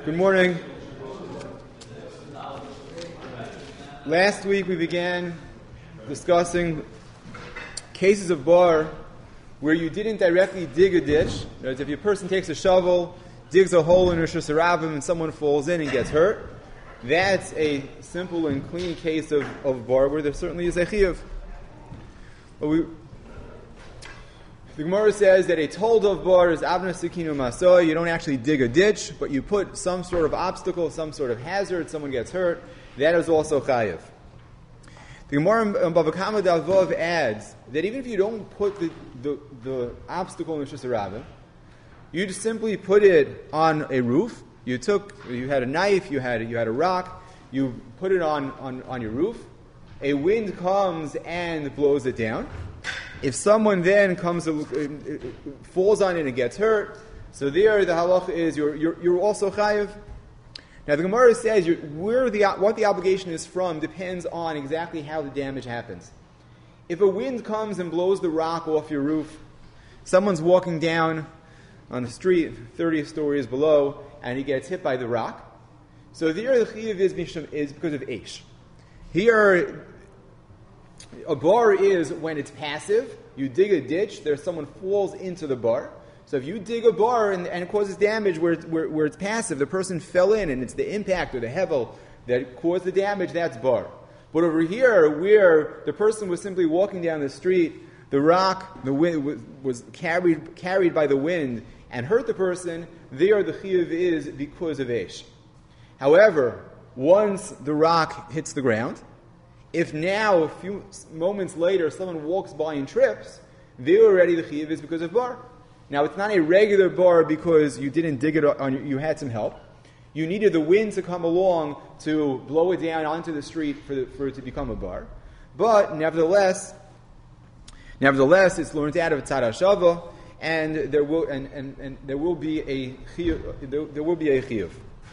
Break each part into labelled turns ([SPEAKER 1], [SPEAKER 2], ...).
[SPEAKER 1] Good morning. Last week we began discussing cases of bar where you didn't directly dig a ditch. If a person takes a shovel, digs a hole in Rosh Hashanah, and someone falls in and gets hurt, that's a simple and clean case of bar where there certainly is a chiyuv. But the Gemara says that a told of bar is avna sikinu masoy. You don't actually dig a ditch, but you put some sort of obstacle, some sort of hazard, someone gets hurt. That is also chayiv. The Gemara in Bava Kama Davov adds that even if you don't put the obstacle in the Rosh Hashanah, you just simply put it on a roof. You had a knife, you had a rock, you put it on your roof. A wind comes and blows it down. If someone then falls on it and gets hurt, so there the halacha is you're also chayiv. Now the Gemara says what the obligation is from depends on exactly how the damage happens. If a wind comes and blows the rock off your roof, someone's walking down on the street 30 stories below and he gets hit by the rock, so there the chiyuv is because of eish. Here, a bar is when it's passive. You dig a ditch, someone falls into the bar. So if you dig a bar and it causes damage where it's passive, the person fell in and it's the impact or the hevel that caused the damage, that's bar. But over here, where the person was simply walking down the street, the rock, the wind was carried by the wind and hurt the person, there the chiyuv is because of eish. However, once the rock hits the ground, if now, a few moments later, someone walks by and trips, there already the chiyuv is because of bar. Now, it's not a regular bar because you didn't dig it you had some help. You needed the wind to come along to blow it down onto the street for it to become a bar. But nevertheless, it's learned out of tzad hashava, and there will be a chiyuv.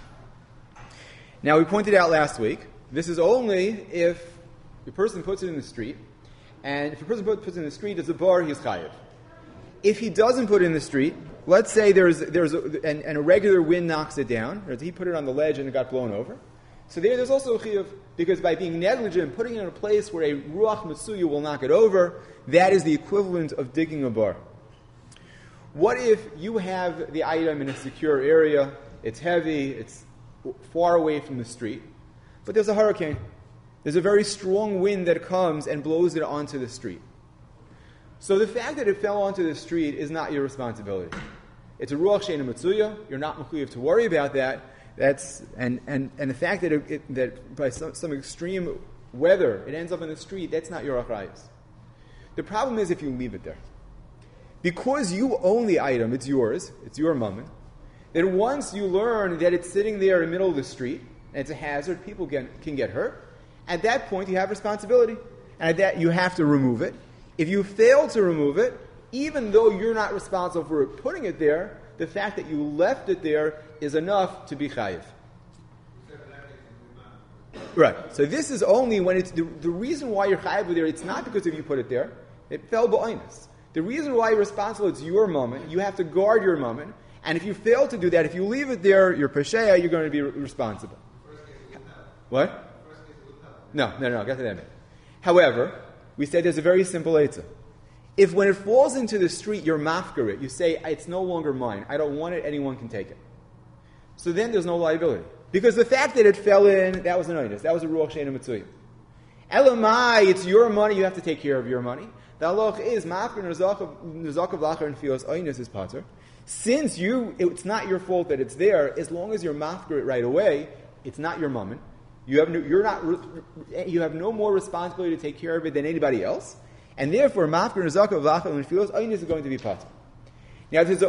[SPEAKER 1] Now, we pointed out last week, this is only if the person puts it in the street, and if a person puts it in the street as a bar, he's chayiv. If he doesn't put it in the street, let's say there's a regular wind knocks it down, or he put it on the ledge and it got blown over. So there's also a chiyuv, because by being negligent, putting it in a place where a ruach mitsuya will knock it over, that is the equivalent of digging a bar. What if you have the item in a secure area, it's heavy, it's far away from the street, but there's a hurricane. There's a very strong wind that comes and blows it onto the street. So the fact that it fell onto the street is not your responsibility. It's a ruach she'eina mitzuya. You're not mechuyev to worry about that. And the fact that by some extreme weather it ends up in the street, that's not your achrayus. The problem is if you leave it there. Because you own the item, it's yours, it's your moment, then once you learn that it's sitting there in the middle of the street, and it's a hazard, people can get hurt, at that point you have responsibility. And at that you have to remove it. If you fail to remove it, even though you're not responsible for putting it there, the fact that you left it there is enough to be chayiv. Right. So this is only when it's the reason why you're chayiv there, it's not because if you put it there. It fell b'oinus. The reason why you're responsible, it's your moment. You have to guard your moment. And if you fail to do that, if you leave it there, you're pesheya, you're going to be responsible. What? No, get to that minute. However, we said there's a very simple eitzah. If when it falls into the street, you're mafker it, you say, it's no longer mine, I don't want it, anyone can take it. So then there's no liability. Because the fact that it fell in, that was an oinus, that was a ruach she'eina mitzuya. Elamai, it's your money, you have to take care of your money. The halach is, mafker nizakav lachar and fios oinus is pater. Since it's not your fault that it's there, as long as you're mafker it right away, it's not your moment. You have no more responsibility to take care of it than anybody else, and therefore, mafker nezakav lachar and fios oinus is going to be pater. Now, this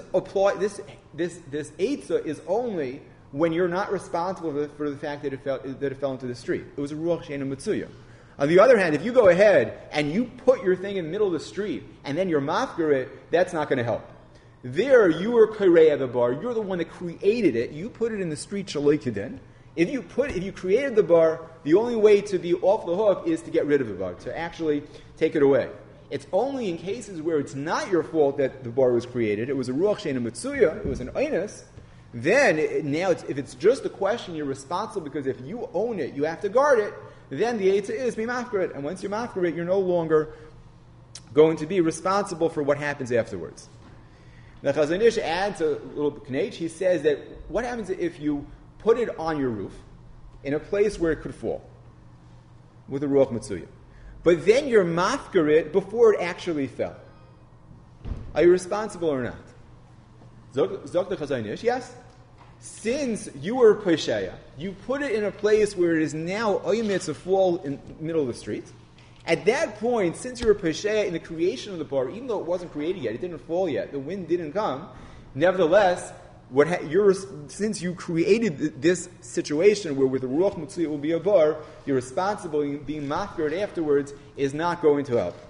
[SPEAKER 1] eitzah is only when you're not responsible for the fact that it fell into the street. It was a ruach she'eina mitzuya. On the other hand, if you go ahead and you put your thing in the middle of the street and then you're mafker it, that's not going to help. There, you were kareya the bar. You're the one that created it. You put it in the street shaloi. If you created the bar, the only way to be off the hook is to get rid of the bar, to actually take it away. It's only in cases where it's not your fault that the bar was created. It was a ruach she'eina mitzuya. It was an oinus. Then, if it's just a question, you're responsible because if you own it, you have to guard it, then the Eitzah is be mafkaret. And once you're mafkaret, you're no longer going to be responsible for what happens afterwards. Now, Chazon Ish adds a little knech. He says that what happens if you put it on your roof in a place where it could fall with a ruach matzuya, but then you're mafkaret before it actually fell? Are you responsible or not? Zok the Chazon Ish, yes. Since you were Pesheya, you put it in a place where it is now oymet to fall in the middle of the street. At that point, since you were Pesheya in the creation of the bar, even though it wasn't created yet, it didn't fall yet, the wind didn't come, nevertheless, since you created this situation where with the Ruach Mitzvah it will be a bar, you're responsible in being mafkaret afterwards is not going to help.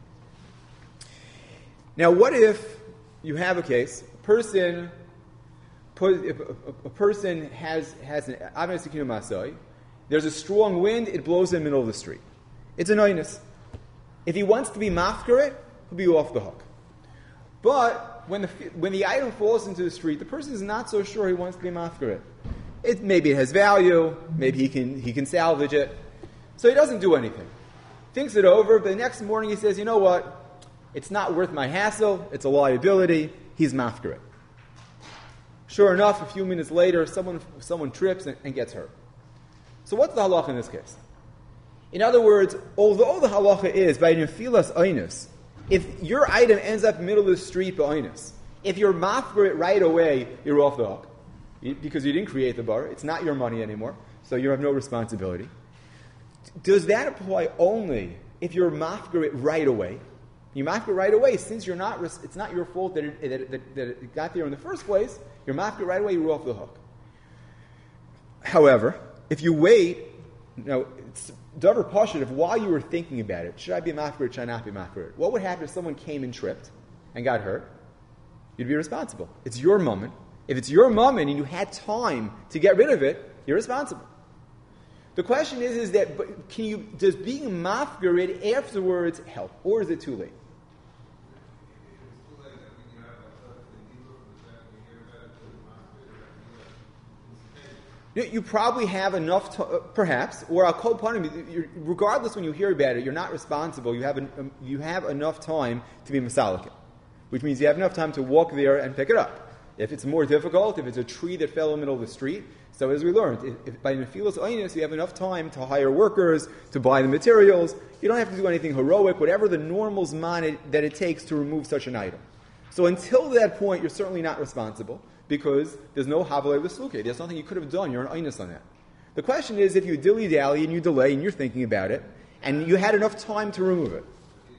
[SPEAKER 1] Now, what if you have a case, a person has an Avnei Sekinu Masai, there's a strong wind, it blows in the middle of the street. It's an oinus. If he wants to be mafkaret, he'll be off the hook. But when the item falls into the street, the person is not so sure he wants to be mafkaret. Maybe it has value, maybe he can salvage it. So he doesn't do anything. Thinks it over, but the next morning he says, you know what? It's not worth my hassle, it's a liability, he's mafkaret. Sure enough, a few minutes later, someone trips and gets hurt. So what's the halacha in this case? In other words, although the halacha is by nefilas oinus, if your item ends up in the middle of the street by oinus, if you're mafkaret right away, you're off the hook. Because you didn't create the bar, it's not your money anymore, so you have no responsibility. Does that apply only if you're mafkaret right away? You mafkaret right away, since it's not your fault that it got there in the first place, you're mafkaret right away, you're off the hook. However, if you wait, it's davar pashut, if while you were thinking about it, should I be mafkaret, should I not be mafkaret? What would happen if someone came and tripped and got hurt? You'd be responsible. It's your moment. If it's your moment and you had time to get rid of it, you're responsible. The question is that does being mafkaret afterwards help, or is it too late? You probably have enough, perhaps, or I'll call upon him. Regardless, when you hear about it, you're not responsible. You have enough time to be masalikin, which means you have enough time to walk there and pick it up. If it's more difficult, if it's a tree that fell in the middle of the street, so as we learned, if by nefilas oinus you have enough time to hire workers, to buy the materials, you don't have to do anything heroic, whatever the normal zman that it takes to remove such an item. So until that point, you're certainly not responsible, because there's no havalei l'sluke. There's nothing you could have done. You're an oinus on that. The question is, if you dilly-dally and you delay and you're thinking about it, and you had enough time to remove it.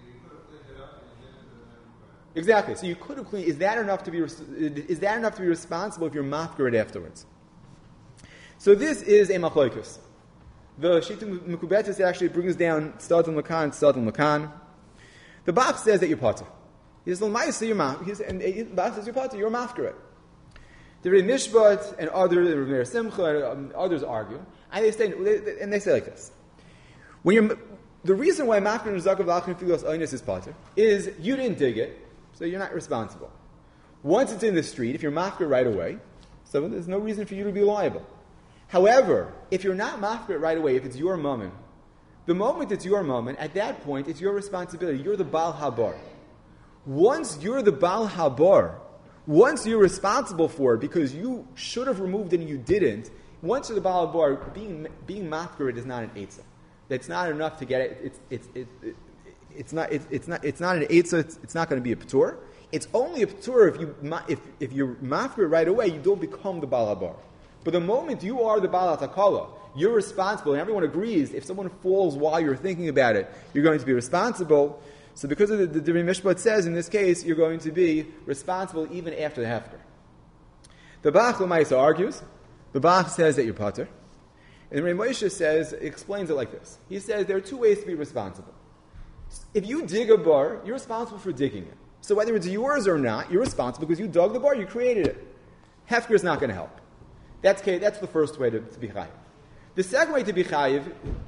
[SPEAKER 1] Exactly. So you could have cleaned. Is that enough to be responsible if you're mafkaret afterwards? So this is a machlokes. The Shita Mekubetis actually brings down Stad and Lakan. The Bach says that you're potter. He says, and the Bach says you're potter. You're mafkaret. The Rei Mishpat and others, Simcha and others argue, and they say like this: the reason why mafkaret and zakav lachin filos oinus is potter is you didn't dig it. So you're not responsible. Once it's in the street, if you're mafkaret right away, so there's no reason for you to be liable. However, if you're not mafkaret right away, if it's your moment, the moment it's your moment, at that point, it's your responsibility. You're the Baal Habar. Once you're the Baal Habar, once you're responsible for it because you should have removed it and you didn't, once you're the Baal Habar, being mafkaret is not an eitzah. That's not enough to get it. It's not an eitzah. It's not going to be a patur. It's only a patur if you're mafkaret right away, you don't become the Baal Habar. But the moment you are the Baal HaTakala, you're responsible, and everyone agrees, if someone falls while you're thinking about it, you're going to be responsible. So because of the Rei Mishpat says, in this case, you're going to be responsible even after the hefker. The Bach L'maisa argues, the Bach says that you're pater, and the Rei Moshe explains it like this. He says there are two ways to be responsible. If you dig a bar, you're responsible for digging it. So whether it's yours or not, you're responsible because you dug the bar, you created it. Hefker is not going to help. That's the first way to be chayiv. The second way to be chayiv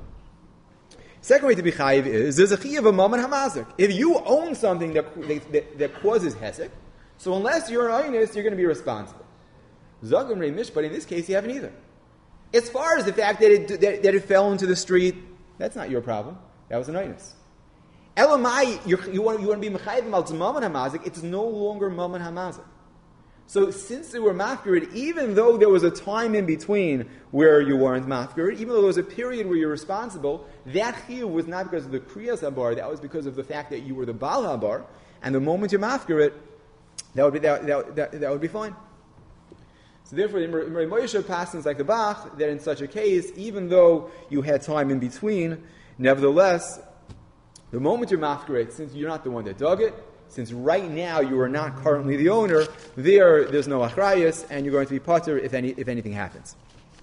[SPEAKER 1] is there's a chayiv of mammon hamazik. If you own something that causes hesek, so unless you're an oinus, you're going to be responsible. Zagam Rei Mish, but in this case you haven't either. As far as the fact that it fell into the street, that's not your problem. That was an Einus. Elamai, you want to be Mechayim al Zmaman Hamazik, it's no longer Maman Hamazik. So since they were mafkirid, even though there was a time in between where you weren't mafkirid, even though there was a period where you're responsible, that chiyuv was not because of the kriyas habar, that was because of the fact that you were the bal habar, and the moment you're mafkirid, that would be fine. So therefore, Imrei Moshe passes like the Bach, that in such a case, even though you had time in between, nevertheless, the moment you're mafkirid, since you're not the one that dug it, since right now you are not currently the owner, there's no achrayus, and you're going to be pater if anything happens.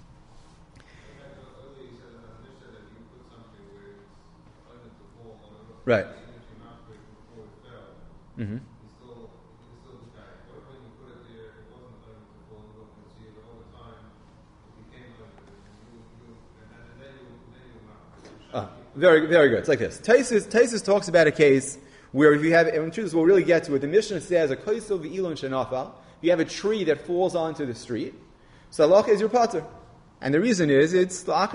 [SPEAKER 1] Right. Mm-hmm. Very, very good. It's like this. Taisus talks about a case where if you have, and this we'll really get to it, the Mishnah says, a koisel v'ilon shenafal, you have a tree that falls onto the street, so halacha is your pater. And the reason is, it's not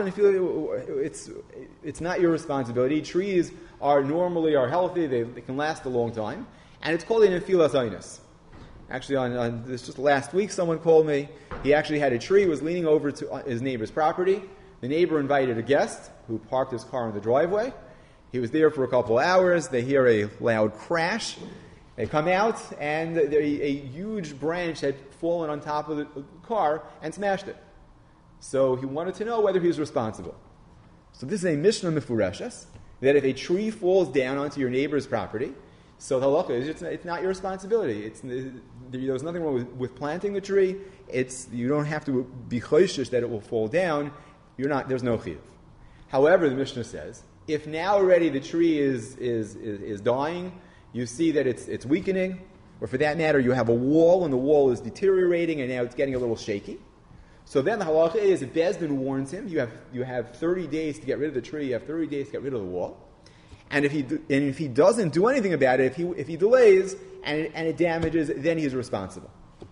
[SPEAKER 1] your responsibility. Trees are healthy, they can last a long time, and it's called an nefilas einus. Actually, on this just last week, someone called me, he actually had a tree, was leaning over to his neighbor's property. The neighbor invited a guest who parked his car in the driveway. He was there for a couple of hours. They hear a loud crash. They come out, and a huge branch had fallen on top of the car and smashed it. So he wanted to know whether he was responsible. So this is a Mishnah Mefureshes, that if a tree falls down onto your neighbor's property, so the halacha is it's not your responsibility. There's nothing wrong with planting the tree. You don't have to be choishish that it will fall down. There's no chiyuv. However, the Mishnah says, if now already the tree is dying, you see that it's weakening, or for that matter, you have a wall and the wall is deteriorating and now it's getting a little shaky. So then the halacha is, if Bezdin warns him, you have 30 days to get rid of the tree, you have 30 days to get rid of the wall. And if he doesn't do anything about it, if he delays and it damages, then he's responsible.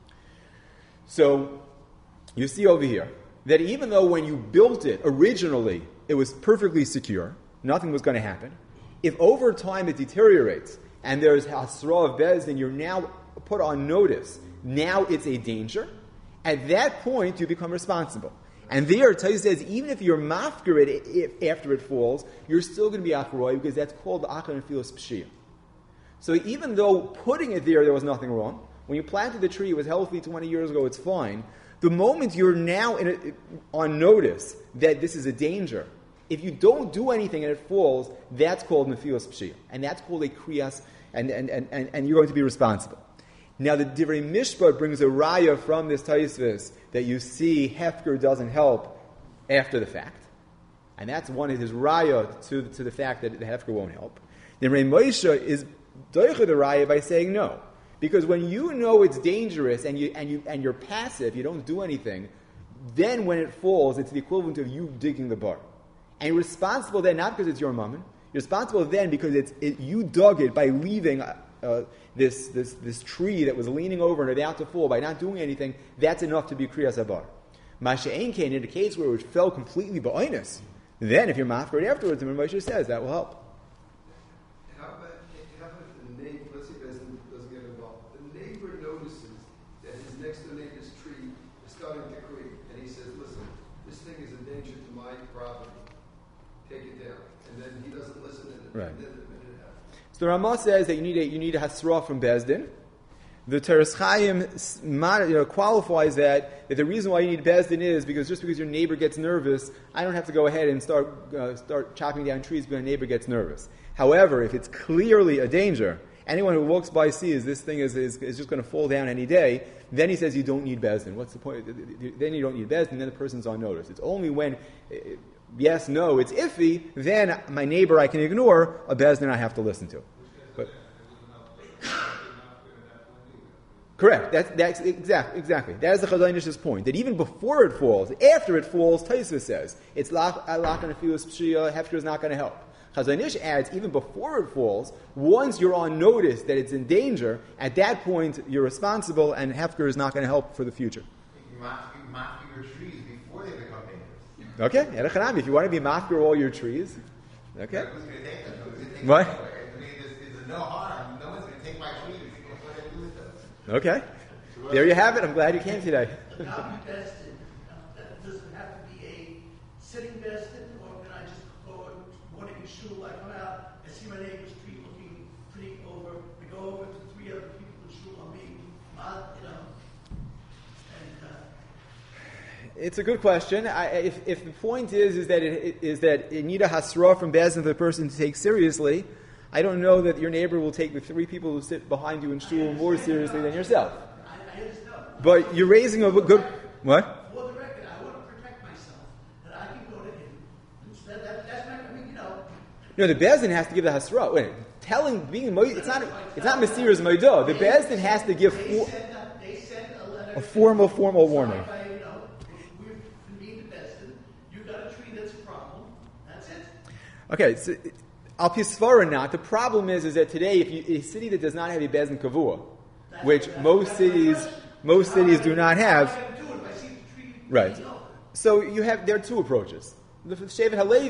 [SPEAKER 1] So you see over here that even though when you built it originally, it was perfectly secure, nothing was going to happen. If over time it deteriorates and there's hasra of Bezdin, you're now put on notice. Now it's a danger. At that point, you become responsible. And there, Taiz says, even if you're mafker it after it falls, you're still going to be achroi, because that's called the achar nefilas pshia. So even though putting it there was nothing wrong, when you planted the tree, it was healthy 20 years ago, it's fine. The moment you're now on notice that this is a danger, if you don't do anything and it falls, that's called nefilas pshia. And that's called a kriyas, and you're going to be responsible. Now, the Divrei Mishpat brings a raya from this Taisvis that you see Hefker doesn't help after the fact. And that's one of his raya to the fact that the Hefker won't help. Then Rei Moshe is doicha the raya by saying no. Because when you know it's dangerous and you're passive, you don't do anything, then when it falls, it's the equivalent of you digging the bar. And you're responsible then, not because it's your mammon, you're responsible then because you dug it by leaving this tree that was leaning over and about to fall, by not doing anything. That's enough to be kriyas habar. Masha ein kain, in a case where it fell completely ba'oinus, then if you're mafker afterwards, the Moshe says that will help.
[SPEAKER 2] How about if the neighbor, let's say doesn't get involved, the neighbor notices that his next door neighbor's tree is starting to creak, and he says, listen, this thing is a danger to my property, take it down, and then he doesn't listen, and
[SPEAKER 1] right.
[SPEAKER 2] Then the minute it happens.
[SPEAKER 1] So the Ramah says that you need a hasra from Bezdin. The Teres Chaim qualifies that the reason why you need Bezdin is because just because your neighbor gets nervous, I don't have to go ahead and start chopping down trees because my neighbor gets nervous. However, if it's clearly a danger, anyone who walks by sees this thing is just going to fall down any day, then he says you don't need Bezdin. What's the point? Then you don't need Bezdin, then the person's on notice. It's only when yes, no, it's iffy, then my neighbor I can ignore, a Bezdin I have to listen to. But, correct. That's exactly. That is the Chazon Ish's point. That even before it falls, after it falls, Taisva says it's lock and nefilas pshia. Hefker is not going to help. Chazon Ish adds even before it falls, once you're on notice that it's in danger, at that point you're responsible, and Hefker is not going to help for the future.
[SPEAKER 3] mocking your trees before they become neighbors.
[SPEAKER 1] Okay, Erech Hanami, if you want to be mafkir all your trees, okay.
[SPEAKER 3] Who's going to take them? Who's going to take
[SPEAKER 1] What?
[SPEAKER 3] them away? I mean, there's no harm. No one's going to take my trees. What do I do with those?
[SPEAKER 1] Okay. There you have it. I'm glad you came today.
[SPEAKER 4] Not be vested. Does it have to be a sitting vested, or can I just go morning in shul? I come out, I see my neighbor's tree looking pretty over. I go over to 3 other people in shul. I'm being,
[SPEAKER 1] It's a good question. If the point is that it need a hasra from Bezdin for the person to take seriously, I don't know that your neighbor will take the 3 people who sit behind you in shul more seriously than yourself.
[SPEAKER 4] I understand.
[SPEAKER 1] But you're raising a good... What?
[SPEAKER 4] For the record, I want to protect myself, that I can go to him. That's my,
[SPEAKER 1] No, the Bezdin has to give the hasra. Wait, it's not Mesir's Maidah. The Bezdin has to give
[SPEAKER 4] they send a letter.
[SPEAKER 1] a formal warning.
[SPEAKER 4] We're being vested. You got a tree that's a problem. That's it.
[SPEAKER 1] Okay, so Al Pisvara not. The problem is that today, if a city that does not have a Bezdin Kavua, which most cities do not have, right? So there are 2 approaches. The Shevet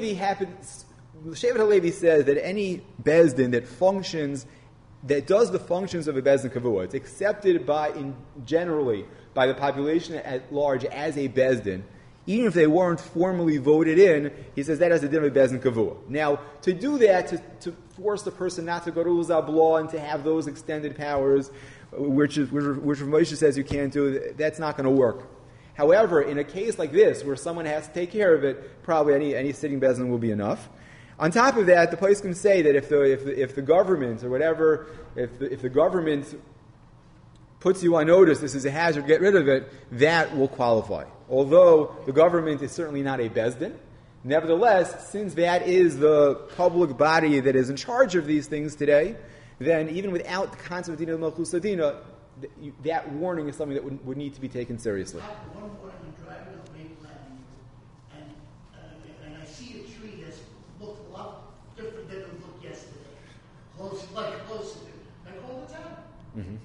[SPEAKER 1] Halevi says that any Bezdin that does the functions of a Bezdin Kavua, it's accepted generally by the population at large as a Bezdin, even if they weren't formally voted in. He says that has a din of a Bezdin Kavua. Now, to do that, to force the person not to go to Uzabla and to have those extended powers, which Moshe says you can't do, that's not going to work. However, in a case like this, where someone has to take care of it, probably any sitting Bezdin will be enough. On top of that, the place can say that if the government or whatever, if the government puts you on notice, this is a hazard, get rid of it, that will qualify. Although the government is certainly not a Bezdin, nevertheless, since that is the public body that is in charge of these things today, then even without the concept of Dina Malchus Adina, that warning is something that would need to be taken seriously.
[SPEAKER 4] One morning I'm driving up Maple Avenue, and I see a tree that's looked a lot different than it looked yesterday. Closer to it. I call the town.
[SPEAKER 1] Mm-hmm.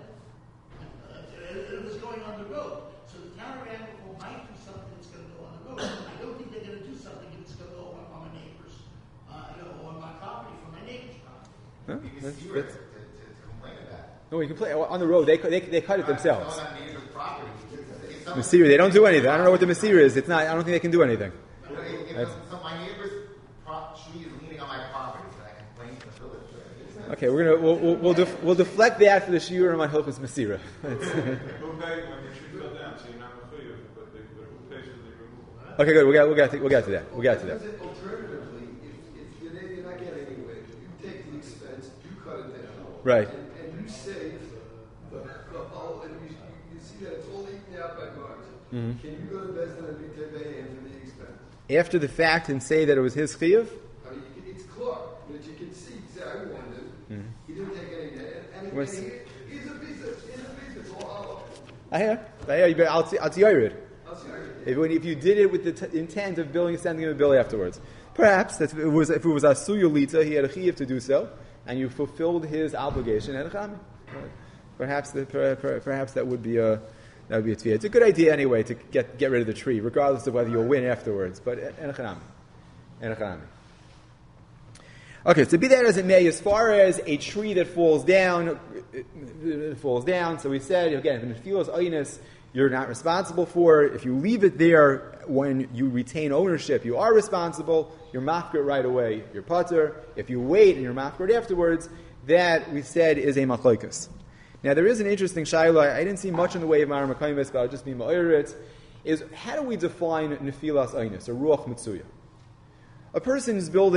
[SPEAKER 4] It was going on the road. So the town of Amical might do something that's going to go on the road. I don't think they're going to do something that's going to go on my neighbor's, or my property, from my neighbor's property.
[SPEAKER 1] Huh?
[SPEAKER 3] You can see where to complain about.
[SPEAKER 1] No, you can play on the road. They cut it themselves.
[SPEAKER 3] It's on neighbor's property.
[SPEAKER 1] Masira, they don't do anything. I don't know what the Masira is. It's not. I don't think they can do anything.
[SPEAKER 3] So my neighbor's tree is leaning on my property, so I complain to the village. Right?
[SPEAKER 1] Okay, we'll deflect that for the shiur on Hilchos Masira.
[SPEAKER 5] Who paid when your tree fell down? So you're not mechuyev, but who pays for the removal?
[SPEAKER 1] Okay, good. We'll get to that.
[SPEAKER 2] Alternatively, if you're not getting anywhere, you take the expense, you cut it down,
[SPEAKER 1] Right.
[SPEAKER 2] and you save and you see that it's all eaten out by March.
[SPEAKER 1] Mm-hmm.
[SPEAKER 2] Can you go to Bezdin and be tevei for the expense?
[SPEAKER 1] After the fact and say that it was his chiyuv?
[SPEAKER 2] I mean, it's Clark, but you can see, I warned him. He didn't take anything. And he's a piece, it's all hollow.
[SPEAKER 1] I hear. I'll see you. If you did it with the intent of sending him a bill afterwards, perhaps if it was asuyulita, he had a chiyuv to do so, and you fulfilled his obligation. Perhaps that would be a tefillah. It's a good idea anyway to get rid of the tree, regardless of whether you'll win afterwards. But enochanami. Okay, so be that as it may, as far as a tree that falls down. So we said again, if the nefilas oinus, you're not responsible for it. If you leave it there when you retain ownership, you are responsible. You're mafkir right away. You're pater. If you wait and you're mafkir afterwards, that we said is a machlokes. Now there is an interesting shaila. I didn't see much in the way of Mara Makaimis, but I'll just be ma'orit. Is how do we define nefilas oinus, or ruach mitzuya? A person is build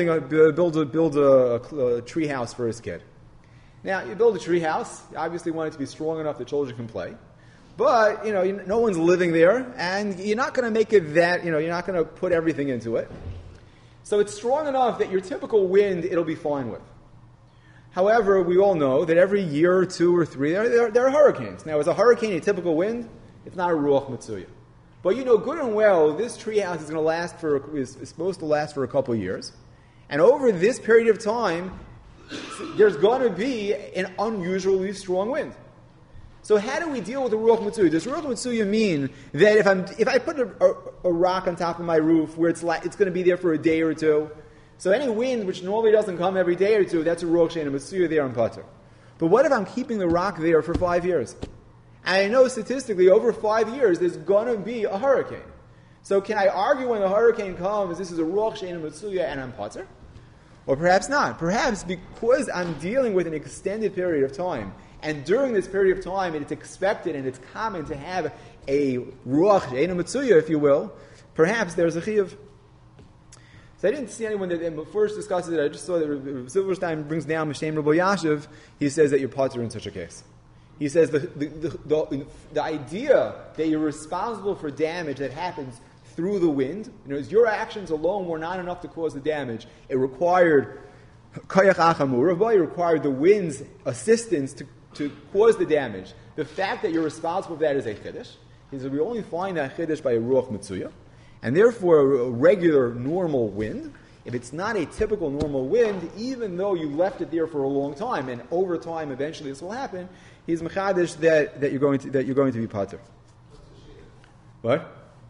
[SPEAKER 1] a tree house for his kid. Now you build a tree house. You obviously want it to be strong enough that children can play. But, no one's living there, and you're not going to make it that, you're not going to put everything into it. So it's strong enough that your typical wind, it'll be fine with. However, we all know that every year or 2 or 3, there are hurricanes. Now, is a hurricane a typical wind? It's not a ruach mitzuya. But good and well, this treehouse is going to is supposed to last for a couple of years. And over this period of time, there's going to be an unusually strong wind. So how do we deal with the Ruach Mitzuya? Does Ruach Mitzuya mean that if I put a rock on top of my roof where it's going to be there for a day or two, so any wind which normally doesn't come every day or two, that's a Ruach She'eino Mitzuya there in Pater. But what if I'm keeping the rock there for 5 years? And I know statistically over 5 years there's going to be a hurricane. So can I argue when the hurricane comes, this is a Ruach She'eino Mitzuya and I'm Pater? Or perhaps not. Perhaps because I'm dealing with an extended period of time, and during this period of time it's expected and it's common to have a Ruach She'eino Mitzuya, if you will, perhaps there's a Chiyuv. So I didn't see anyone that first discusses it. I just saw that Rav Silverstein brings down Mishneh Rabbi Yashiv. He says that you're Pater in such a case. He says the idea that you're responsible for damage that happens through the wind, your actions alone were not enough to cause the damage. It required Koyach Achamur, it required the wind's assistance to cause the damage. The fact that you're responsible for that is a Chiddush. He says we only find that Chiddush by a Ruach Mitzuya. And therefore, a regular, normal wind, if it's not a typical normal wind, even though you left it there for a long time, and over time, eventually this will happen, he's mechadish that you're going to be Pater. What?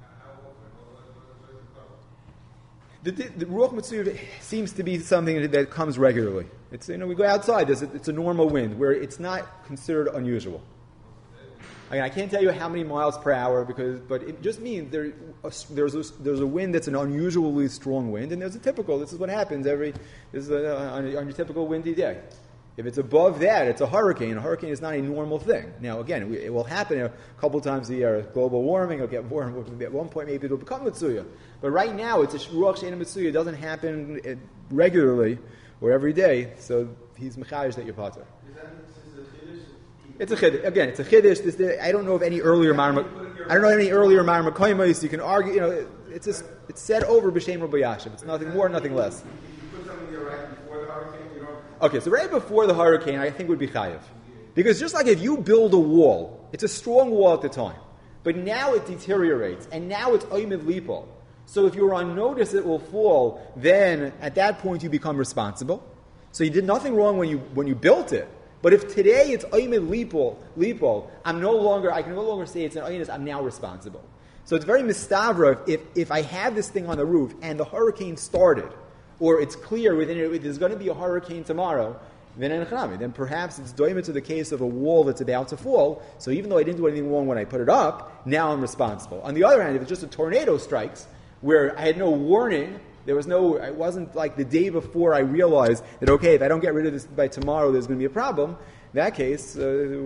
[SPEAKER 1] The Ruach Mitzuya seems to be something that comes regularly. It's we go outside. It's a normal wind where it's not considered unusual. I can't tell you how many miles per hour but it just means there's a wind that's an unusually strong wind, and there's a typical. This is what happens on your typical windy day. If it's above that, it's a hurricane. A hurricane is not a normal thing. Now, again, it will happen a couple times a year. Global warming, it'll get warm. At one point, maybe it'll become Mitzuya. But right now, it's a Ruach She'eino Mitzuya. It doesn't happen regularly or every day. So he's mechayish that you're Pater. It's a chiddush. Again, it's a chiddush. I don't know of any earlier Marmakoimos. You can argue. It's said over b'shem Rabbi Yashiv. It's nothing more, nothing less.
[SPEAKER 5] You put something there right before the hurricane.
[SPEAKER 1] Okay, so right before the hurricane, I think would be chayav, because just like if you build a wall, it's a strong wall at the time, but now it deteriorates, and now it's oimid lipo. So if you're on notice it will fall, then at that point you become responsible. So you did nothing wrong when you built it. But if today it's oimid lipo, I can no longer say it's an oinus, I'm now responsible. So it's very mistavra if I have this thing on the roof and the hurricane started, or it's clear within it there's going to be a hurricane tomorrow, then perhaps it's doimah to the case of a wall that's about to fall. So even though I didn't do anything wrong when I put it up, now I'm responsible. On the other hand, if it's just a tornado strikes where I had no warning, it wasn't like the day before I realized that, okay, if I don't get rid of this by tomorrow, there's going to be a problem. In that case,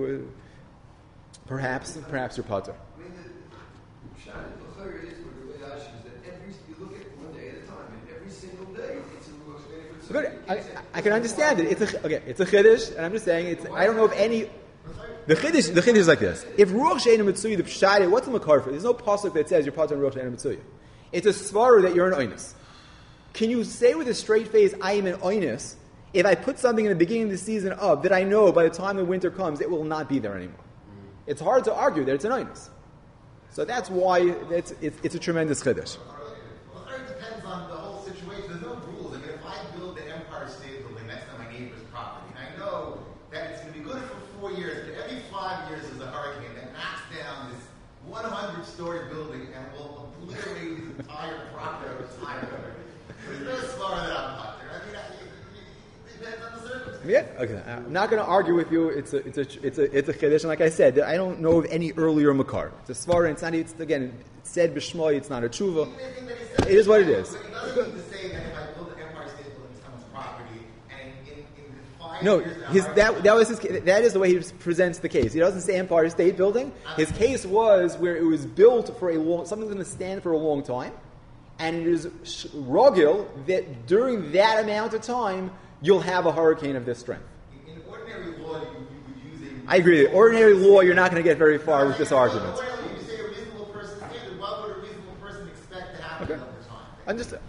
[SPEAKER 1] perhaps you're Pater.
[SPEAKER 2] I mean, the shot the chayr is with the way Ash is that you look at one day at a time, and every single day it's a Ruach She'eino Mitzuya.
[SPEAKER 1] Good. I can understand it. It's a chiddush, and I'm just saying I don't know of any. The chiddush is like this: if Ruach She'eino Mitzuya, the pshat, what's the makar for? There's no pasuk that says you're Pater in Ruach She'eino Mitzuya. It's a svara that you're an oinus. Can you say with a straight face, I am an oinus, if I put something in the beginning of the season up that I know by the time the winter comes, it will not be there anymore? It's hard to argue that it's an oinus. So that's why it's a tremendous chiddush.
[SPEAKER 3] Well, it depends on the whole situation. There's no rules. I mean, if I build the Empire State Building next to my neighbor's property, and I know that it's going to be good for 4 years, but every 5 years there's a hurricane that knocks down this 100-story building and will obliterate his entire property or his entire There's no svara that I'm not there. I mean, it depends on the circumstances.
[SPEAKER 1] Yeah, okay. I'm not going to argue with you. It's a chiddush, and like I said, I don't know of any earlier makar. It's a svara. It's said b'shmoi. It's not a tshuva. It is what it is.
[SPEAKER 3] But it doesn't mean to say that if I build the Empire State Building on someone's property, and in 5
[SPEAKER 1] No,
[SPEAKER 3] years
[SPEAKER 1] that is the way he presents the case. He doesn't say Empire State Building. His case was where it was built for something's going to stand for a long time, and it is rogil that during that amount of time you'll have a hurricane of this strength.
[SPEAKER 3] In ordinary law, you would use a...
[SPEAKER 1] I agree. In ordinary law, you're not going to get very far with this argument.
[SPEAKER 3] Ordinarily, you say a reasonable person standard. What would a reasonable person expect to happen over time?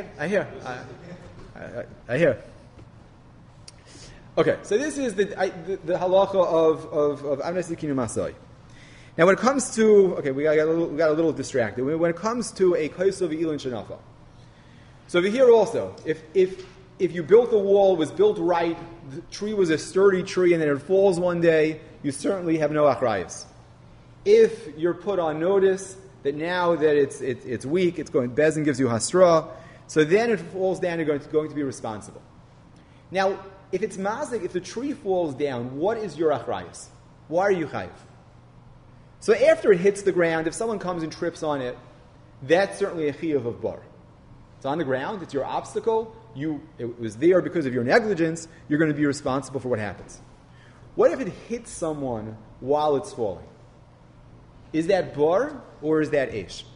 [SPEAKER 1] I hear. Okay, so this is the halacha of Amnes Kinu Masai. Now, when it comes to we got a little distracted. When it comes to a kaisav ilin shenafa, so over here also, if if you built the wall, it was built right, the tree was a sturdy tree, and then it falls one day, you certainly have no achrayus. If you're put on notice that now that it's weak, Bezin gives you hasra, so then it falls down, you're going to be responsible. Now, if it's mazik, if the tree falls down, what is your achrayus? Why are you chayiv? So after it hits the ground, if someone comes and trips on it, that's certainly a chiyuv of bar. It's on the ground, it's your obstacle, it was there because of your negligence, you're going to be responsible for what happens. What if it hits someone while it's falling? Is that bar or is that ish?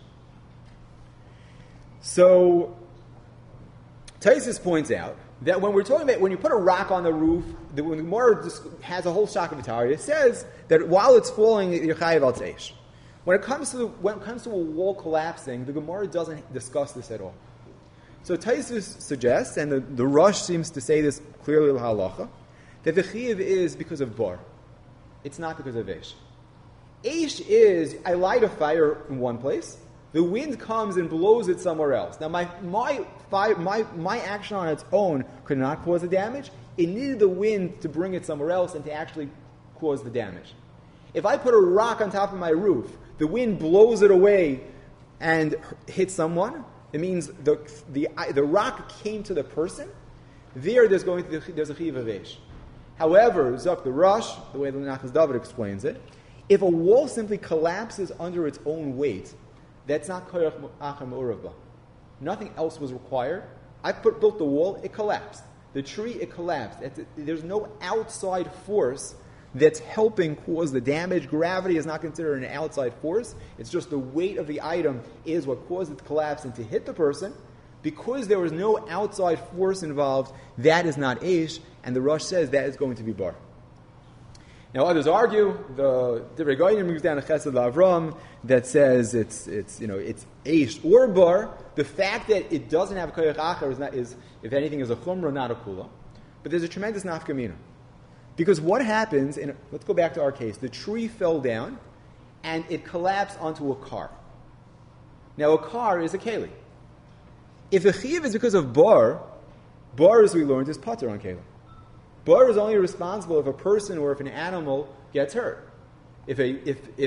[SPEAKER 1] So, Taisus points out that when we're talking about, when you put a rock on the roof, when the Gemara has a whole shock of Atari, it says that while it's falling, you're chayiv al teish. When it comes to a wall collapsing, the Gemara doesn't discuss this at all. So Taisus suggests, and the Rosh seems to say this clearly in halacha, that the chayiv is because of bar. It's not because of eish. Eish is, I light a fire in one place, the wind comes and blows it somewhere else. Now my action on its own could not cause the damage. It needed the wind to bring it somewhere else and to actually cause the damage. If I put a rock on top of my roof, the wind blows it away and hits someone, it means the rock came to the person. There's a chiv of eish. However, Zok the Rosh, the way the Nachas David explains it, if a wall simply collapses under its own weight, that's not koyach achar me'urav. Nothing else was required. I built the wall, it collapsed. The tree, it collapsed. There's no outside force that's helping cause the damage. Gravity is not considered an outside force. It's just the weight of the item is what caused it to collapse and to hit the person. Because there was no outside force involved, that is not Eish, and the Rosh says that is going to be Bar. Now others argue, the Divrei Goyim moves down to Chesed LaAvram that says it's Eish or Bar. The fact that it doesn't have a Koyach Achar is if anything, is a Chumrah, not a Kula. But there's a tremendous nafkamina. Because what happens, let's go back to our case, the tree fell down and it collapsed onto a car. Now a car is a keli. If the chiv is because of bar, as we learned, is pater on keli. Bar is only responsible if a person or if an animal gets hurt. If a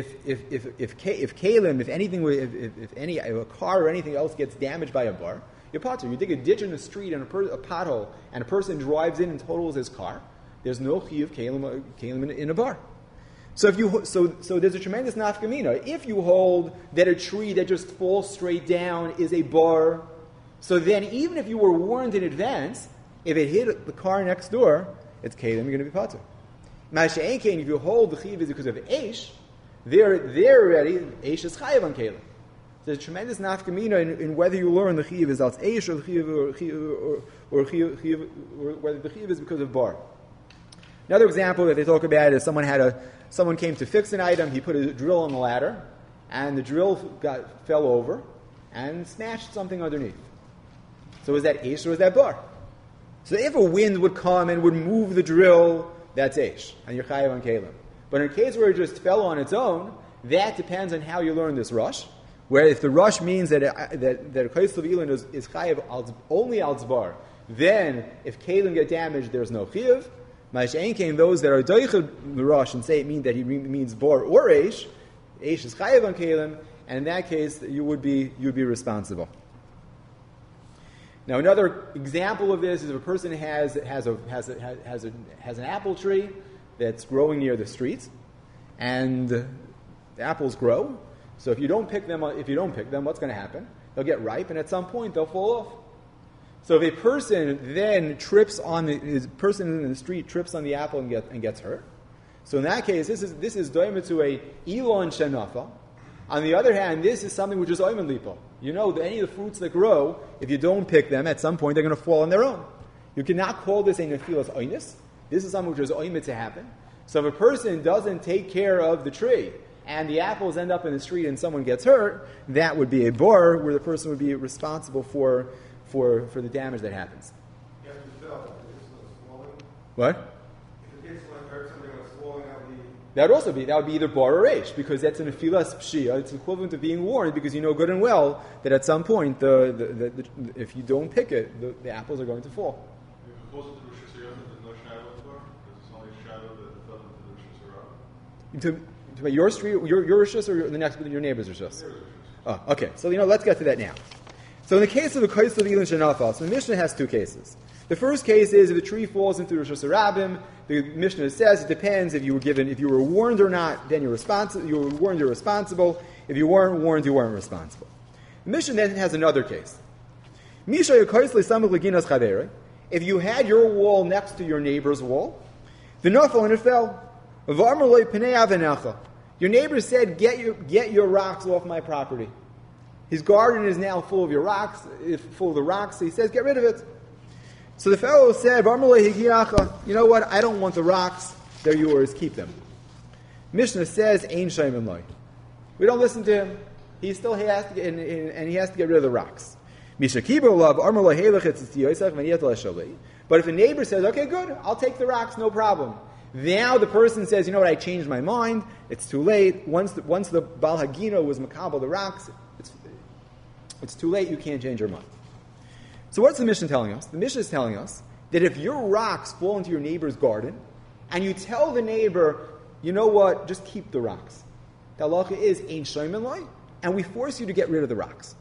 [SPEAKER 1] car or anything else gets damaged by a bar, you're pater. You dig a ditch in the street and a pothole, and a person drives in and totals his car. There's no chiyuv kelim in a bar. So there's a tremendous nafkamina. If you hold that a tree that just falls straight down is a bar, so then even if you were warned in advance, if it hit the car next door, it's kelim, you're going to be pater. Masha'enkein, if you hold the chiyuv is because of eish, they're already, eish is chayiv on kelim. There's a tremendous nafkamina in whether you learn the chiyuv is als eish or whether the chiyuv is because of bar. Another example that they talk about is someone came to fix an item, he put a drill on the ladder, and the drill fell over and smashed something underneath. So is that eish or is that bar? So if a wind would come and would move the drill, that's eish, and you're chayiv on kelim. But in a case where it just fell on its own, that depends on how you learn this rush. Where if the rush means that a kais of ilin is chayiv only al bar, then if kelim get damaged, there's no chiyuv. Ma'ashein came those that are doichel the rush and say it means that he means bar or eish. Eish is chayiv on kelim, and in that case you would be responsible. Now another example of this is if a person has an apple tree that's growing near the street, and the apples grow. So if you don't pick them, what's going to happen? They'll get ripe, and at some point they'll fall off. So if a person then person in the street trips on the apple and gets hurt, so in that case, this is doimet to a ilon shenafa. On the other hand, this is something which is oimen lipo. You know that any of the fruits that grow, if you don't pick them, at some point they're going to fall on their own. You cannot call this a nefilas oinis. This is something which is oimet to happen. So if a person doesn't take care of the tree, and the apples end up in the street and someone gets hurt, that would be a bar where the person would be responsible for the damage that happens.
[SPEAKER 5] You have to feel if it's swollen.
[SPEAKER 1] What?
[SPEAKER 5] If it gets hurt something that's swollen,
[SPEAKER 1] that would be either bar or eish, because that's an nefilas pshia. It's equivalent to being warned, because you know good and well that at some point if you don't pick it, the apples are going to fall.
[SPEAKER 5] falls into Rosh Hashanah, there's no shadow of the bar? Because it's only a shadow that fell into the Rosh Hashanah.
[SPEAKER 1] To your street, your Rishus or the next, your neighbor's Rishus? Oh, okay. So, let's get to that now. So in the case of the Kais of Elin Shanafal, so the Mishnah has two cases. The first case is if the tree falls into Rosh Hashanah, the Mishnah says it depends if you were warned or not, then you're responsible. You were warned, you're responsible. If you weren't warned, you weren't responsible. The Mishnah then has another case. If you had your wall next to your neighbor's wall, the nafal and it fell. Your neighbor said, get your rocks off my property. His garden is now full of your rocks, full of the rocks, so he says, get rid of it. So the fellow said, you know what, I don't want the rocks, they're yours, keep them. Mishnah says, Ein Shaymin Loi. We don't listen to him. He still has to get, and he has to get rid of the rocks. But if a neighbor says, okay, good, I'll take the rocks, no problem. Now the person says, you know what, I changed my mind, it's too late. Once the Baal Hagino was makabel the rocks, it's too late, you can't change your mind. So what's the Mishnah telling us? The Mishnah is telling us that if your rocks fall into your neighbor's garden, and you tell the neighbor, you know what, just keep the rocks. The halacha is Ein Shaymin Loi, and we force you to get rid of the rocks.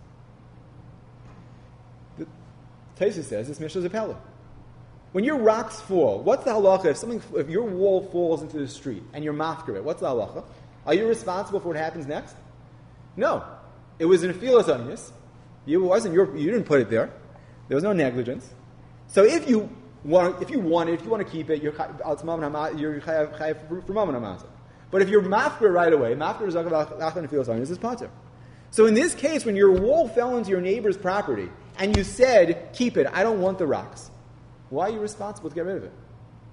[SPEAKER 1] The Taisa says this Mishnah is a pella. When your rocks fall, what's the halacha if your wall falls into the street and you're mafker it? What's the halacha? Are you responsible for what happens next? No. It was in a filas onus. You didn't put it there. There was no negligence. So if you want to keep it, you're chayav for mammon hamazah. But if you're mafker right away, mafker is achan and filas onus is pater. So in this case, when your wall fell into your neighbor's property and you said, keep it, I don't want the rocks, why are you responsible to get rid of it?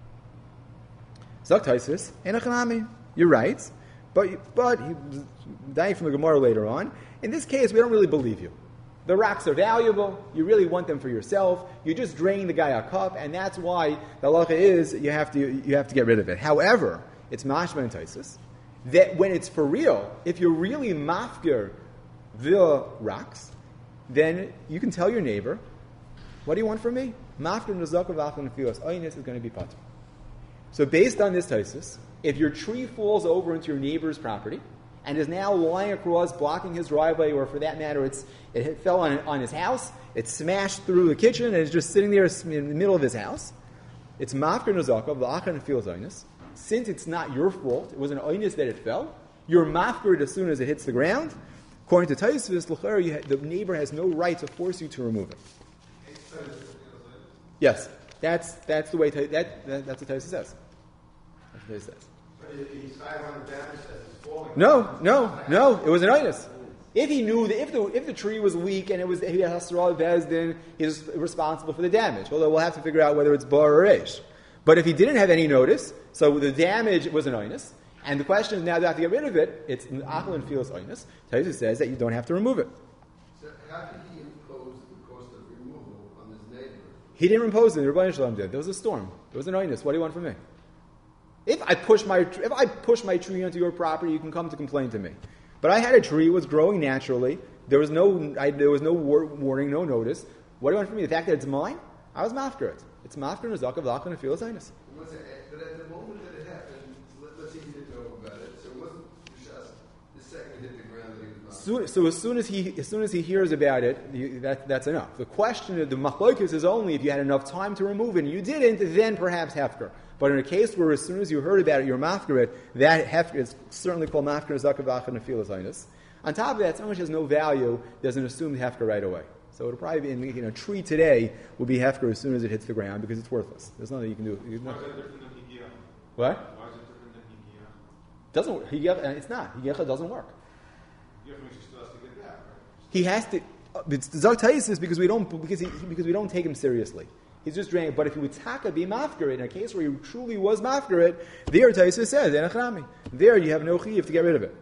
[SPEAKER 1] Zok Taisus, Enochanami. You're right, but he dying from the Gemara later on. In this case, we don't really believe you. The rocks are valuable. You really want them for yourself. You just drain the guy a cup, and that's why the halacha is you have to get rid of it. However, it's mashma and Taisus that when it's for real, if you're really mafker the rocks, then you can tell your neighbor, what do you want from me? Mafker nezaka v'achan filas oynis is going to be pater. So based on this Taisus, if your tree falls over into your neighbor's property and is now lying across, blocking his driveway, or for that matter, it fell on his house, it smashed through the kitchen, and it's just sitting there in the middle of his house, it's mafker nezaka v'achan filas oynis. Since it's not your fault, it was an oynis that it fell, you're mafker it as soon as it hits the ground. According to Taisus, the neighbor has no right to force you to remove it. Yes, that's the way that's what Taisus says. That's what Taisus says.
[SPEAKER 2] But he's 500 damage as it's falling.
[SPEAKER 1] No. It was an oynis. If he knew that if the tree was weak and he had hasral bezdin, he's responsible for the damage. Although we'll have to figure out whether it's bar or ish. But if he didn't have any notice, so the damage was an oynis, and the question is now do I have to get rid of it? It's an achal and filas oynis. Taisus says that you don't have to remove it.
[SPEAKER 2] So how did he impose the cost of removal on his neighbor?
[SPEAKER 1] He didn't impose it. The Rebbeinu Shalom did. There was a storm. There was an oynis. What do you want from me? If I push my tree onto your property, you can come to complain to me. But I had a tree; it was growing naturally. There was no warning, no notice. What do you want from me? The fact that it's mine? I was mafker it. It's mafker nezaka v'achan and filas oynis.
[SPEAKER 2] But at the moment that it happened, let's say he didn't know about it, so it wasn't just the second it hit the ground that he was mafker.
[SPEAKER 1] So as soon as he hears about it, that's enough. The question of the machlokes is only if you had enough time to remove it and you didn't, then perhaps hefker. But in a case where as soon as you heard about it, you're mafker it, that hefker is certainly called mafker nezaka v'achan and filas oynis. On top of that, so much has no value, there's an assumed hefker right away. So it'll probably be in a tree today will be hefker as soon as it hits the ground because it's worthless. There's nothing you can do.
[SPEAKER 5] Why is it different than higia?
[SPEAKER 1] What?
[SPEAKER 5] Why is it different than higia?
[SPEAKER 1] Doesn't it's not. Higecha doesn't work.
[SPEAKER 5] Higia means he still has to get that, right?
[SPEAKER 1] He has to. Zok Taisus because we don't take him seriously. He's just draining. But if he would taka be mafker in a case where he truly was mafker it, there Taisus says enachrami. There you have no chiyuv to get rid of it.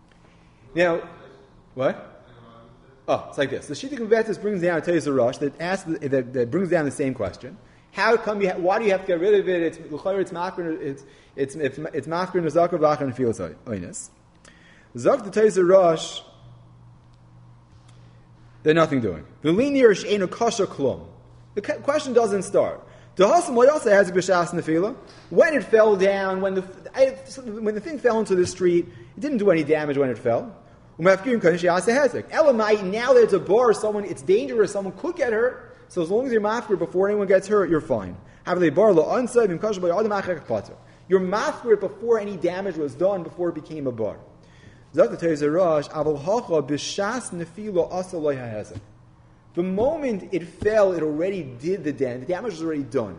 [SPEAKER 1] Now, what? Oh, it's like this. The Shita Kvetis brings down a Taisus Rosh that brings down the same question. How come? Why do you have to get rid of it? It's mafker. It's mafker nezaka v'achan and filas oynis. Zok the Taisus Rosh. They're nothing doing. The linear she'enu kasha klum. The question doesn't start. The Hasim, what else has a b'shas nefila? When it fell down, when the thing fell into the street, it didn't do any damage when it fell. Elamai, now that it's a bar, it's dangerous, someone could get hurt, so as long as you're mafkir before anyone gets hurt, you're fine. You're mafkir before any damage was done, before it became a bar. The moment it fell, it already did the damage. The damage was already done.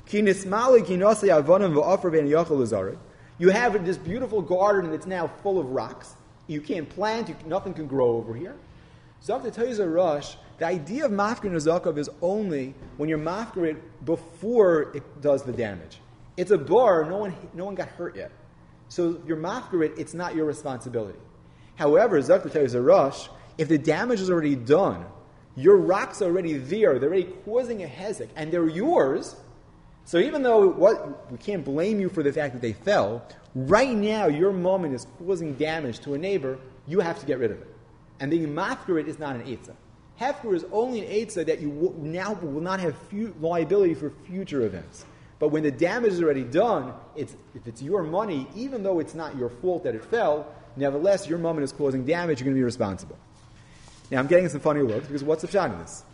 [SPEAKER 1] You have this beautiful garden that's now full of rocks. You can't plant, nothing can grow over here. Zakta tells a rush, the idea of mafkir nezakav is only when you're mafkir it before it does the damage. It's a bar, no one got hurt yet. So you're mafkir it, it's not your responsibility. However, Zakta tells a rush, if the damage is already done, your rocks are already there, they're already causing a hezek, and they're yours. So even though we can't blame you for the fact that they fell, right now your moment is causing damage to a neighbor, you have to get rid of it. And being mafkir it is not an eitzah. Hefker is only an eitzah that you now will not have liability for future events. But when the damage is already done, if it's your money, even though it's not your fault that it fell, nevertheless your moment is causing damage, you're going to be responsible. Now I'm getting some funny looks because what's the shot in this?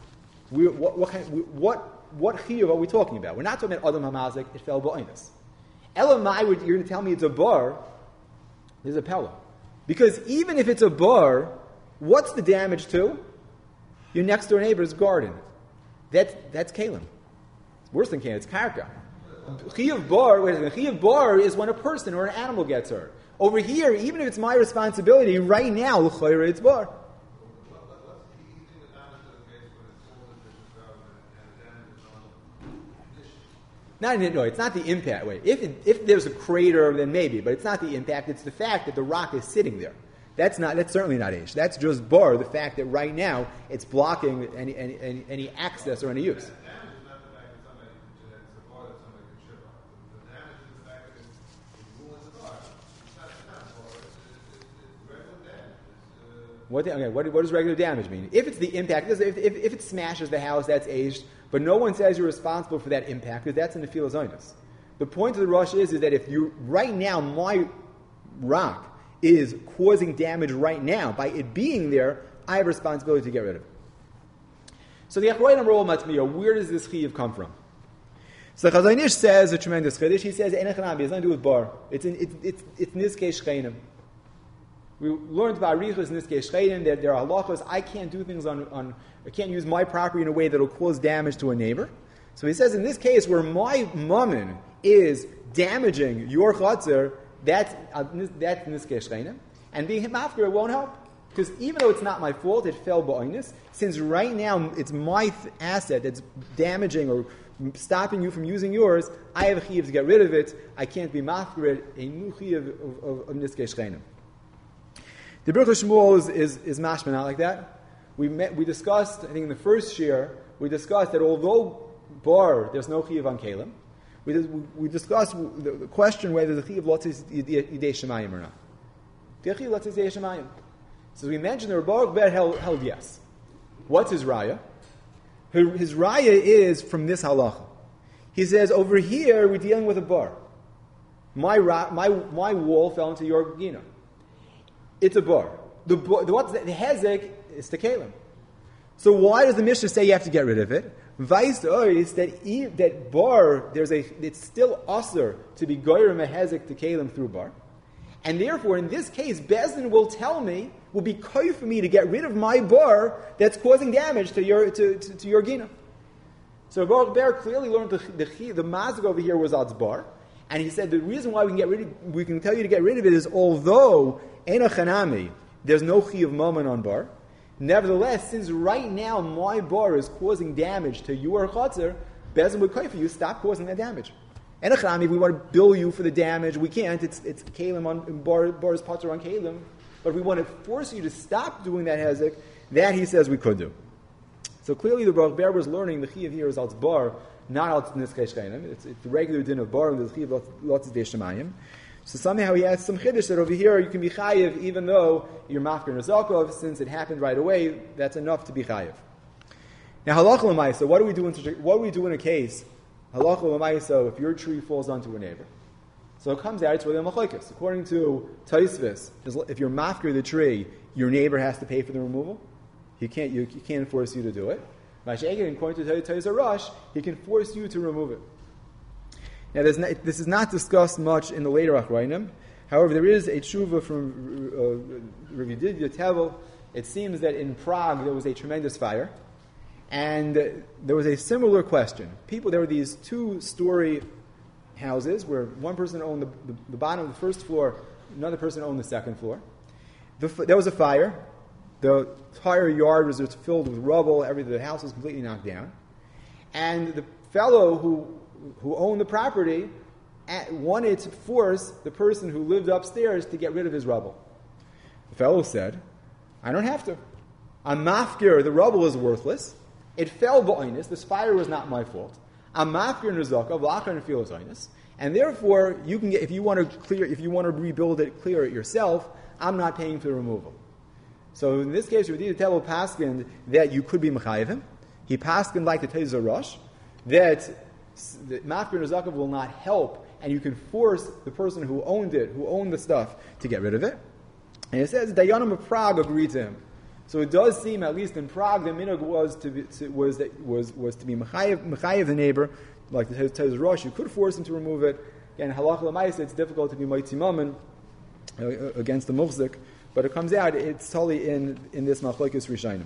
[SPEAKER 1] What chiyuv are we talking about? We're not talking about Adam HaMazik, it fell ba'inus. Elamai, you're going to tell me it's a bar, there's a pella. Because even if it's a bar, what's the damage to? Your next door neighbor's garden. That's kalim. It's worse than kalim, it's karka. Chiyuv bar is when a person or an animal gets hurt. Over here, even if it's my responsibility, right now, l'chayra, it's bar. No, it's not the impact. Wait, if there's a crater, then maybe, but it's not the impact. It's the fact that the rock is sitting there. That's certainly not ish. That's just bar. The fact that right now it's blocking any access or any use.
[SPEAKER 5] The damage is not the fact that somebody it's a bar that somebody can trip on. The damage is the fact that it ruins the bar. It's not a bar. It's regular damage.
[SPEAKER 1] What does regular damage mean? If it's the impact, if it smashes the house, that's aged. But no one says you're responsible for that impact because that's in the field of Zionus. The point of the rush is that if you right now my rock is causing damage right now by it being there, I have responsibility to get rid of it. So the Achroinim role matmiya, where does this chiyuv come from? So Chazon Ish says a tremendous chiddush. He says it has nothing to do with bar. It's nizkei shcheinim. We learned about Arichos nizkei shcheinim that there are halachos. I can't do things I can't use my property in a way that will cause damage to a neighbor. So he says in this case where my mammon is damaging your chatzar, that's nizkei shcheinim, and being mafkir won't help. Because even though it's not my fault, it fell ba'inus, since right now it's my asset that's damaging or stopping you from using yours, I have a chiyuv to get rid of it. I can't be mafkir a new chiyuv of nizkei shcheinim. The Birchos Shmuel is mashman out like that. We discussed, I think in the first year, we discussed that although bar, there's no chiyuv on kalim, we discussed the question whether the chiyuv lotzis yidei shemayim or not. The chiyuv lotzis yidei shemayim. So we mentioned the Baruch Ber held yes. What's his raya? His raya is from this halacha. He says over here we're dealing with a bar. My wall fell into your gina. It's a bar. The hezek is to kalim. So why does the Mishnah say you have to get rid of it? Vice is that bar it's still usher to be goyim a hezek to kalim through bar, and therefore in this case Bezdin will be koy for me to get rid of my bar that's causing damage to your gina. So Baruch Ber clearly learned the mazig over here was odds bar, and he said the reason why we can tell you to get rid of it is although ena chanami there's no chiyuv mammon on bar. Nevertheless, since right now my bar is causing damage to your chatzar, Bezdin would call for you, stop causing that damage. And if we want to bill you for the damage, we can't. It's kalim on bar's pater on kalim. But if we want to force you to stop doing that hezek, that he says we could do. So clearly the Baruch Ber was learning the chiyuv here is als bar, not als nizkei shcheinim. It's the regular din of bar and the chiyuv lotzis yidei shemayim. So somehow he has some chiddush that over here you can be chayiv even though you're mafkir nezakov, since it happened right away, that's enough to be chayiv. Now halacha l'maisa, what do we do in a case halacha l'maisa, if your tree falls onto a neighbor. So it comes out, it's really a machlokes. According to Tosfos, if you're mafkir the tree, your neighbor has to pay for the removal. He can't force you to do it. According to Toys Rush, he can force you to remove it. Now, this is not discussed much in the later Achrayim. However, there is a tshuva from Rav Yedidya Tevel. It seems that in Prague there was a tremendous fire, and there was a similar question. There were these 2-story houses where one person owned the bottom of the first floor, another person owned the second floor. There was a fire. The entire yard was just filled with rubble. The house was completely knocked down. And the fellow who owned the property wanted to force the person who lived upstairs to get rid of his rubble. The fellow said, I don't have to. I'm mafkir, the rubble is worthless. It fell ba'inus. This fire was not my fault. I'm mafkir nizaka, v'achar nefilas inus. And therefore, you can get, if you want to rebuild it, clear it yourself, I'm not paying for the removal. So in this case, Yedidya Tevel paskined that you could be mechayev him. He paskined like the Teizer Rosh, that mafkir nizaka will not help, and you can force the person who owned the stuff, to get rid of it. And it says Dayanim of Prague agreed to him. So it does seem, at least in Prague, the minhag was to be mechayev the neighbor, like the Teizer Rosh. You could force him to remove it. Again, halacha l'maisa, it's difficult to be moitzi mammon against the muhzik, but it comes out, it's totally in this machlokes rishonim.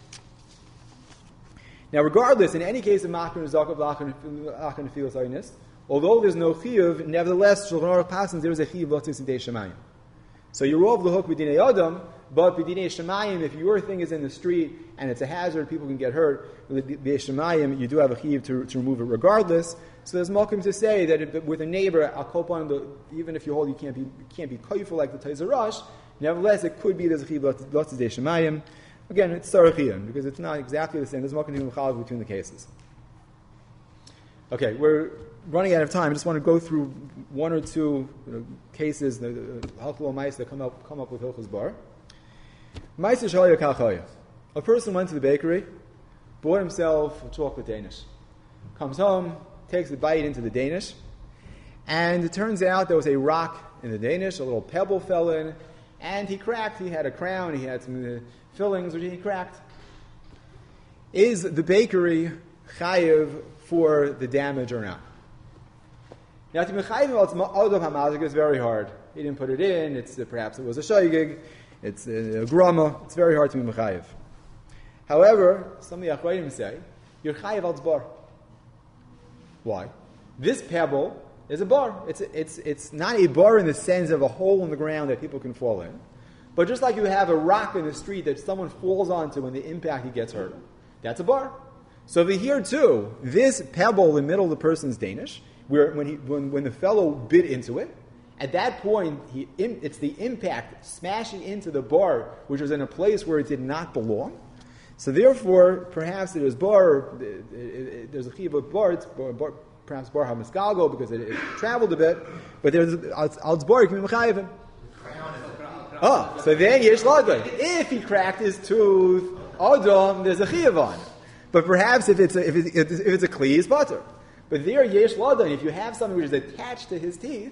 [SPEAKER 1] Now, regardless, in any case of machmir zakav lachan nefilas aynis, although there's no chiyuv, nevertheless, Shulchan Aruch passes there is a chiyuv lotzis in shemayim. So you're off the hook with dinei adam, but with dinei shemayim, if your thing is in the street and it's a hazard, people can get hurt. With shemayim, you do have a chiyuv to remove it regardless. So there's malkim to say that with a neighbor, even if you hold you can't be koyful like the Teizer Rosh, nevertheless it could be there's a chiyuv lotzis shemayim. Again, it's sarachiyah because it's not exactly the same. There's malkim between the cases. Okay, we're running out of time. I just want to go through one or two cases, the halakha mice that come up with hilchos bar. Ma'aser shehaya kalchaya. A person went to the bakery, bought himself a chocolate Danish, comes home, takes a bite into the Danish, and it turns out there was a rock in the Danish, a little pebble fell in, and he cracked. He had a crown, he had some fillings which he cracked. Is the bakery chayiv for the damage or not? Now, to be mechayiv odov hamazik is very hard. He didn't put it in. Perhaps it was a shoygig. It's a grama. It's very hard to be mechayiv. However, some of the achrayim say you're chayiv al bar. Why? This pebble is a bar. It's not a bar in the sense of a hole in the ground that people can fall in, but just like you have a rock in the street that someone falls onto and the impact he gets hurt, that's a bar. So over here too, this pebble in the middle of the person's Danish, when the fellow bit into it, at that point it's the impact smashing into the bar, which was in a place where it did not belong. So therefore, perhaps it is bar. There's a chiyuv of bar. It's bar, perhaps bar hamiskalgo because it traveled a bit. But there's al bar you can be mechayivim. Oh, so then yesh ladan. If he cracked his tooth, adam, there's a chiyuv on. But perhaps if it's a kli, it's butter. But there, yesh ladan, if you have something which is attached to his teeth,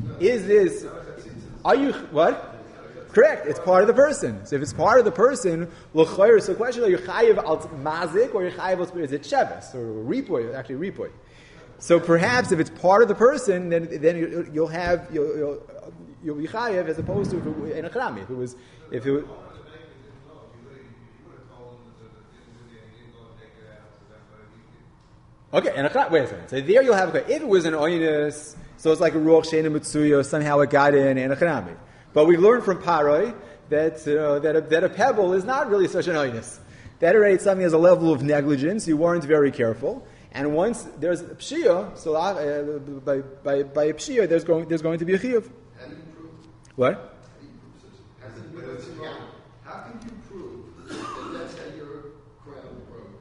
[SPEAKER 1] are you, what? Correct, it's part of the person. So if it's part of the person, l'chayr, so the question is, are you chayiv al mazik, or you chayiv al, is it sheves, or ripoy, actually ripoy. So perhaps if it's part of the person, then you'll be chayiv as opposed to in a chrami. If it was, okay, and wait a second. So there you'll have if it was an oinus, so it's like a ruach sheina mitzuya, somehow it got in and a chrami. But we learned from Paroi that a pebble is not really such an oinus. That already something has a level of negligence. You weren't very careful, and once there's a pshia, so by a pshia, there's going to be a chiyuv.
[SPEAKER 2] How do you prove?
[SPEAKER 1] What?
[SPEAKER 2] How can you prove that that's how your crown broke?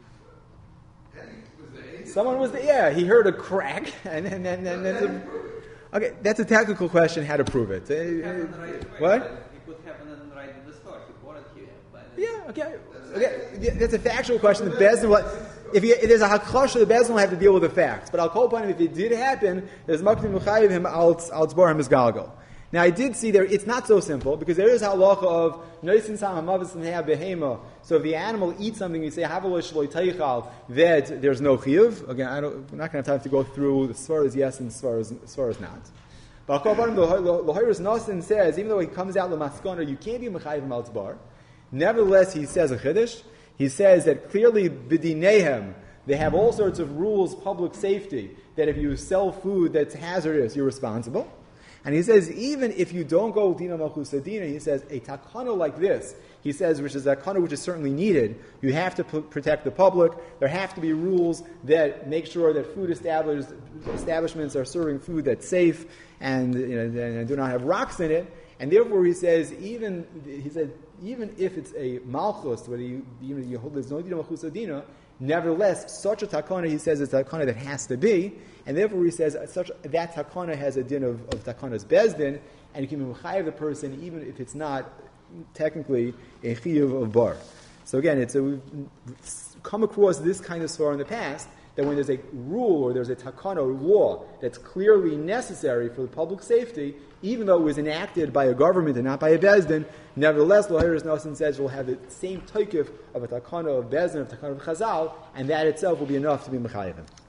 [SPEAKER 1] Someone was there. He heard a crack, and then. Okay, that's a technical question. How to prove it? What?
[SPEAKER 6] It could happen right in the store. He bought it here.
[SPEAKER 1] Yeah. Okay. Yeah, that's a factual question. The best of what? if there's a hakrosh, the Bezdin will have to deal with the facts. But I'll call upon him if it did happen. There's makdim mechayiv him al tzbar him galgal. Now I did see there it's not so simple because there is halacha of noisin sam hamavis and behema. So if the animal eats something, you say havalosh shloi teichal that there's no chiyuv. Again, we're not going to have time to go through as far as yes and as far as not. But I'll call upon him. The Lahirus Nasin says even though he comes out lemaskana, you can't be mechayiv al tzbar. Nevertheless, he says a chiddush. He says that clearly b'dinehem they have all sorts of rules, public safety, that if you sell food that's hazardous, you're responsible. And he says, even if you don't go dina malchus adina, he says, a takana like this, he says, which is a takana which is certainly needed, you have to protect the public, there have to be rules that make sure that food establishments are serving food that's safe and, and do not have rocks in it, and therefore he says, even if it's a malchus, whether you hold there's no dina malchus adina, nevertheless, such a takana, he says, is a takana that has to be, and therefore he says that takana has a din of takana's bezdin, and you can be mechayev the person even if it's not technically a chiyuv of bar. So again, we've come across this kind of svara in the past, that when there's a rule or there's a takana or law that's clearly necessary for the public safety, even though it was enacted by a government and not by a bezdin, nevertheless, Lahirus Nasin says we'll have the same taikif of a takana of bezdin, of takana of chazal, and that itself will be enough to be mechayevim.